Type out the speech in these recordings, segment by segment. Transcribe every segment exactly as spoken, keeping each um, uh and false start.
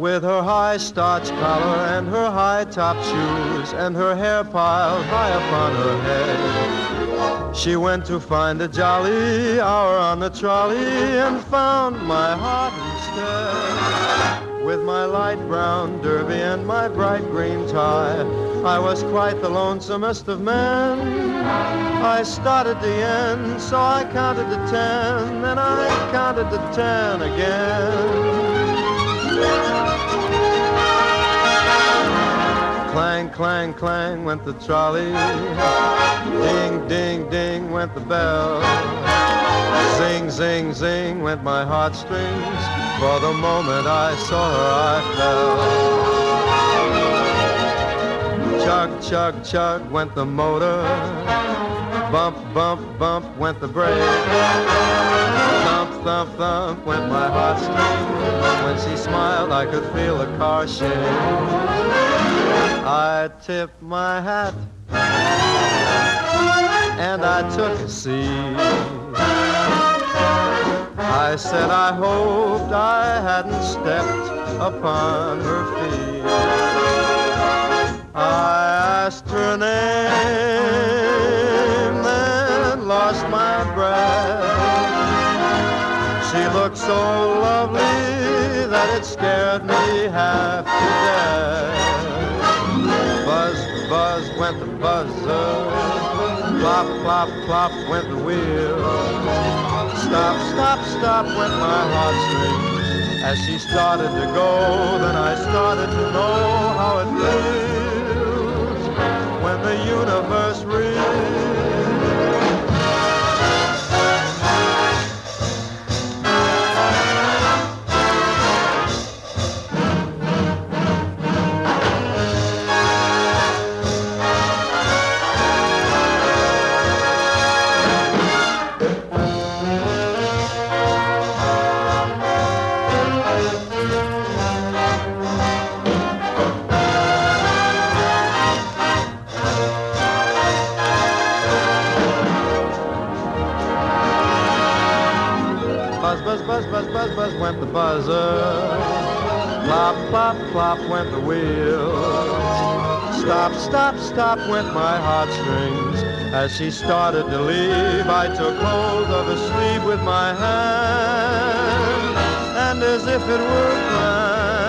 with her high starch collar and her high-top shoes and her hair piled high upon her head. She went to find a jolly hour on the trolley and found my heart instead. With my light brown derby and my bright green tie, I was quite the lonesomest of men. I started the end, so I counted to ten, then I counted to ten again. Clang, clang, clang went the trolley. Ding, ding, ding went the bell. Zing, zing, zing went my heartstrings. For the moment I saw her I fell. Chug, chug, chug went the motor. Bump, bump, bump went the brake. Thump, thump, thump went my heartstrings. When she smiled I could feel the car shake. I tipped my hat and I took a seat. I said I hoped I hadn't stepped upon her feet. I asked her name, then lost my breath. She looked so lovely that it scared me half to death. Buzz, buzz went the buzzer. Plop, plop, plop went the wheel. Stop, stop, stop went my heartstrings. As she started to go, then I started to know how it feels when the universe reels. Buzz, buzz, buzz, buzz, buzz went the buzzer. Plop, plop, plop went the wheel. Stop, stop, stop went my heartstrings. As she started to leave, I took hold of her sleeve with my hand, and as if it were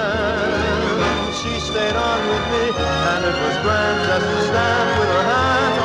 planned, she stayed on with me, and it was grand just to stand with her hand